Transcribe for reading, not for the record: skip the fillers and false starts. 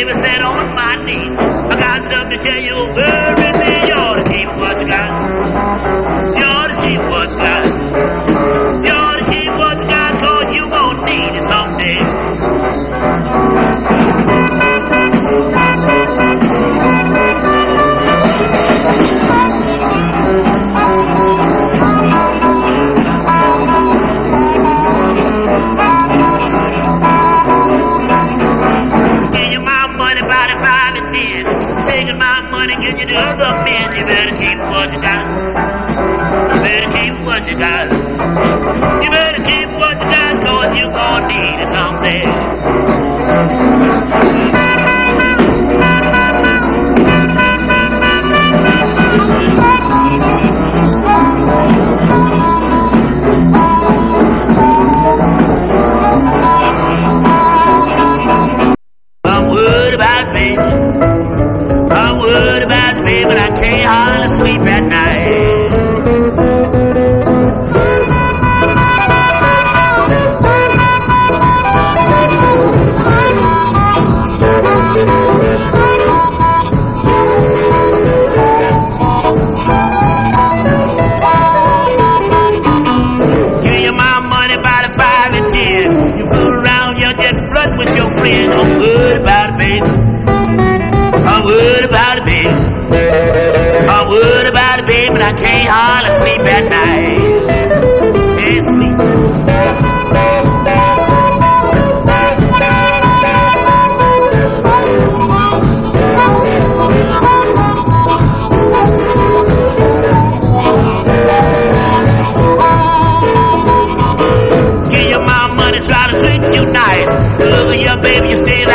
baby, stand on my knee. I got something to tell you, worry me. You ought to keep what you got. You ought to keep what you got. You ought to keep what you got, 'cause you gon' need it someday. Taking my money, get you to other men. You better keep what you got. You better keep what you got. You better keep what you got, 'cause you gon' need it someday. I'm worried about me. I'm worried about you, baby, but I can't hardly sleep at night. Give you my money by the 5 and 10. You fool around, you get flirting with your friend. I'm worried about it, baby. I'm worried about it, baby. I'm worried about it, baby, but I can't hardly sleep at night. Can't sleep. Give you my money, try to treat you nice. Look at your baby, you stay